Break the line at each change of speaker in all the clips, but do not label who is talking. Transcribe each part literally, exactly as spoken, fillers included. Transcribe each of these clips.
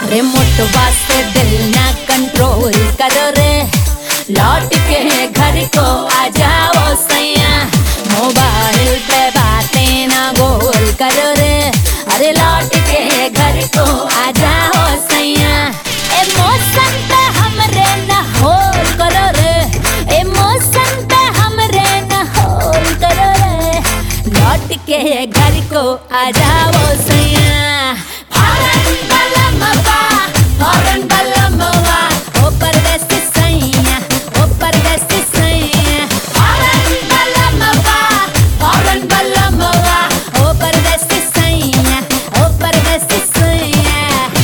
रिमोटवा से दिल ना कंट्रोल करो रे, लौट के घर को आ जाओ सैया। मोबाइल पे बातें ना गोल करो रे, अरे लौट के घर को आ जाओ सैया। ए मौसम पे हमरे ना होल करो रे, ए मौसम पे हमरे ना होल करो रे, लौट के घर को आ जाओ सैया। फॉरेन बलमवा, फॉरेन बलमवा, ओ परदेसी सैया, ओ परदेसी सैया। फॉरेन बलमवा, फॉरेन बलमवा, ओ परदेसी सैया, ओ परदेसी सैया।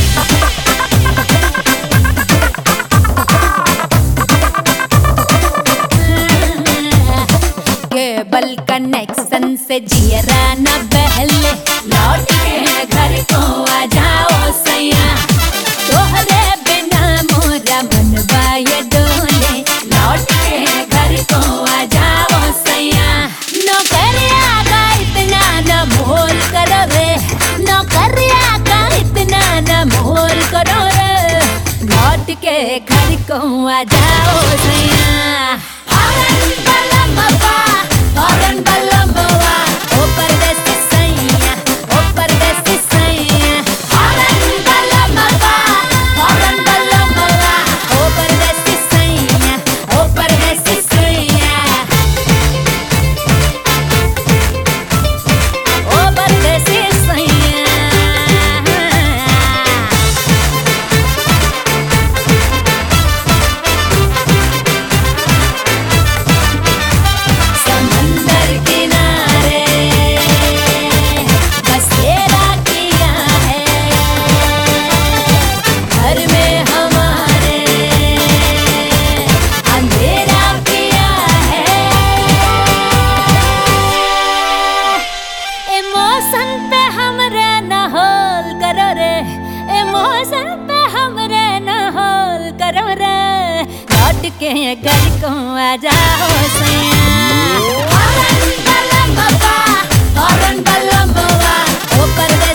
केबल कनेक्शन से जियरा न बहले, लौट के घर को आ जाओ सैया। तोहरे बिना मोरा मनवा ये डोले, लौट के घर को आ जाओ सैया। नौकरिया का इतना न मोल करो रे, नौकरिया का इतना न मोल करो रे, लौट के घर को आ जाओ सैया। फॉरेन बलमवा, फॉरेन बलमवा, ओ परदेसी सैया, ओ परदेसी सैया। फॉरेन बलमवा, फॉरेन बलमवा, ओ परदेसी सैया, ओ परदेसी सैया। ओ परदेसी सैया। समंदर किनारे बसेरा किया है, घर में हमारे अंधेरा किया है। ए मौसम पे हमरे न होल करो रे, ए मौसम पे हमरे न होल करो रे, लौट के घर को आ जाओ सैया। फॉरेन बलमवा, फॉरेन बलमवा, ओ परदेसी